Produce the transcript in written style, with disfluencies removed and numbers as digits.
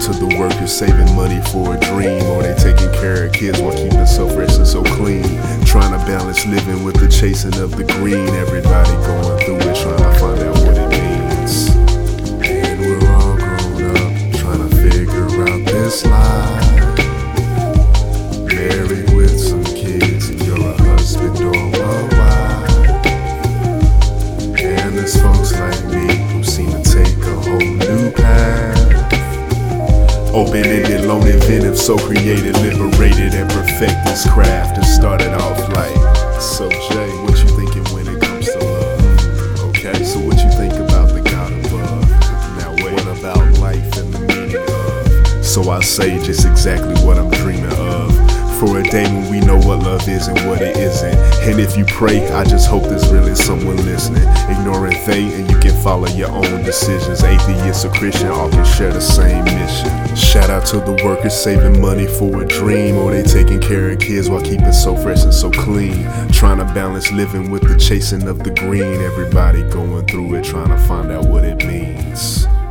to the workers saving money for a dream, or they taking care of kids while keeping so fresh and so clean. Trying to balance living with the chasing of the green. Everybody going through it, trying to find out what it means. And we're all grown up, trying to figure out this life. Married with some kids, and you're a husband or a wife. And there's folks like me who seem to take a whole new path. Open-ended, lone inventive, so created, liberated, and perfect this craft. And started off like, so Jay, what you thinking when it comes to love? Okay, so what you think about the God above? Now what about life and the meaning of? So I say just exactly what I'm dreaming of. For a day when we know what love is and what it isn't. And if you pray, I just hope there's really someone listening. Ignoring they, and you can follow your own decisions. Atheist or Christian, all can share the same mission. Shout out to the workers saving money for a dream, or they taking care of kids while keeping so fresh and so clean. Trying to balance living with the chasing of the green. Everybody going through it, trying to find out what it means.